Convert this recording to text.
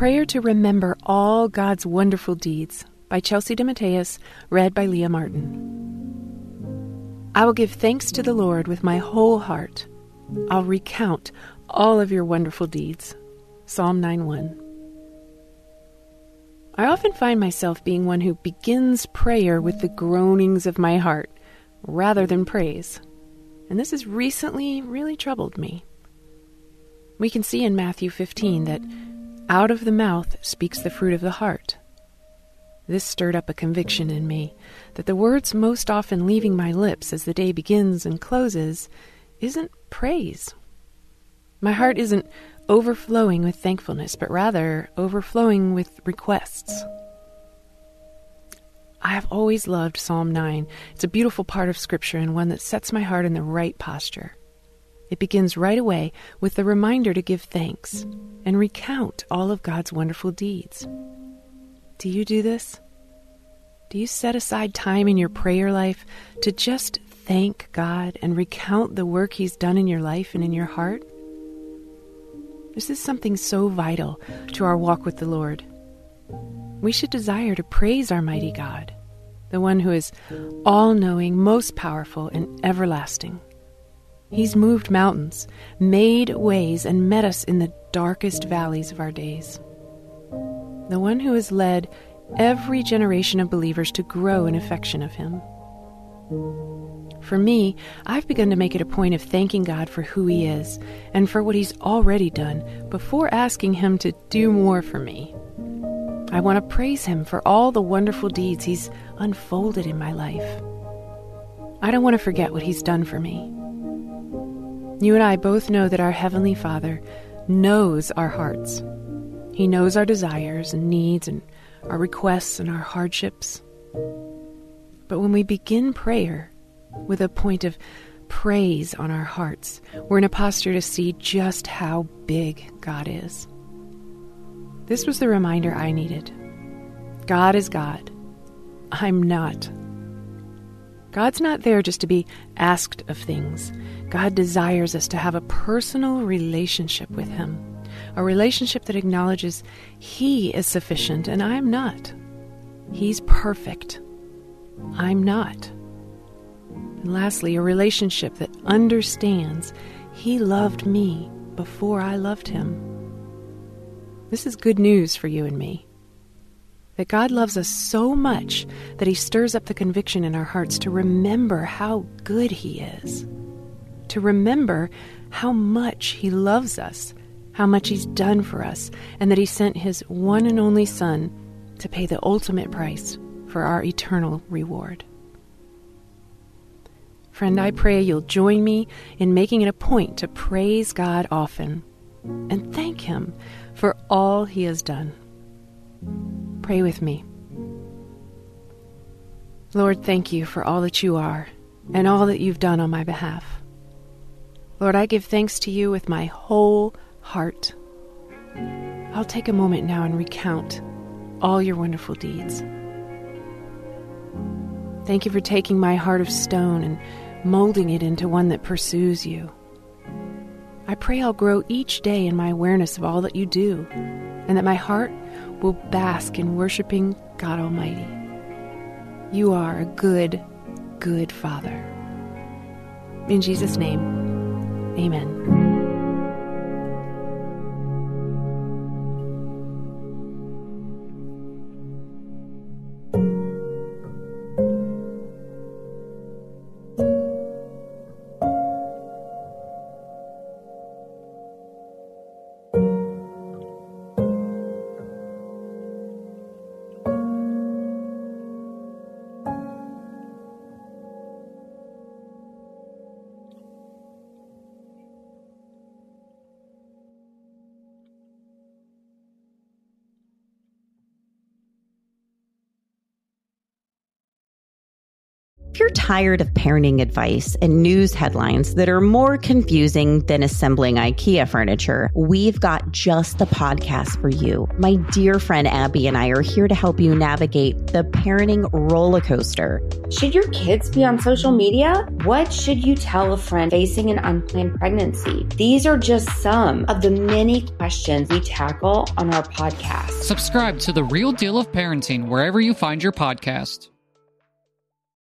Prayer to Remember All God's Wonderful Deeds by Chelsea DeMatteis, read by Leah Martin. I will give thanks to the Lord with my whole heart. I'll recount all of your wonderful deeds. Psalm 9:1. I often find myself being one who begins prayer with the groanings of my heart rather than praise. And this has recently really troubled me. We can see in Matthew 15 that out of the mouth speaks the fruit of the heart. This stirred up a conviction in me that the words most often leaving my lips as the day begins and closes isn't praise. My heart isn't overflowing with thankfulness, but rather overflowing with requests. I have always loved Psalm 9. It's a beautiful part of Scripture and one that sets my heart in the right posture. It begins right away with the reminder to give thanks and recount all of God's wonderful deeds. Do you do this? Do you set aside time in your prayer life to just thank God and recount the work He's done in your life and in your heart? This is something so vital to our walk with the Lord. We should desire to praise our mighty God, the one who is all-knowing, most powerful, and everlasting. He's moved mountains, made ways, and met us in the darkest valleys of our days. The one who has led every generation of believers to grow in affection of Him. For me, I've begun to make it a point of thanking God for who He is and for what He's already done before asking Him to do more for me. I want to praise Him for all the wonderful deeds He's unfolded in my life. I don't want to forget what He's done for me. You and I both know that our Heavenly Father knows our hearts. He knows our desires and needs and our requests and our hardships. But when we begin prayer with a point of praise on our hearts, we're in a posture to see just how big God is. This was the reminder I needed. God is God. I'm not. God's not there just to be asked of things. God desires us to have a personal relationship with Him, a relationship that acknowledges He is sufficient and I'm not. He's perfect. I'm not. And lastly, a relationship that understands He loved me before I loved Him. This is good news for you and me. That God loves us so much that He stirs up the conviction in our hearts to remember how good He is. To remember how much He loves us, how much He's done for us, and that He sent His one and only Son to pay the ultimate price for our eternal reward. Friend, I pray you'll join me in making it a point to praise God often and thank Him for all He has done. Pray with me. Lord, thank You for all that You are and all that You've done on my behalf. Lord, I give thanks to You with my whole heart. I'll take a moment now and recount all Your wonderful deeds. Thank You for taking my heart of stone and molding it into one that pursues You. I pray I'll grow each day in my awareness of all that You do, and that my heart will bask in worshiping God Almighty. You are a good, good Father. In Jesus' name, amen. If you're tired of parenting advice and news headlines that are more confusing than assembling IKEA furniture, we've got just the podcast for you. My dear friend Abby and I are here to help you navigate the parenting roller coaster. Should your kids be on social media? What should you tell a friend facing an unplanned pregnancy? These are just some of the many questions we tackle on our podcast. Subscribe to The Real Deal of Parenting wherever you find your podcast.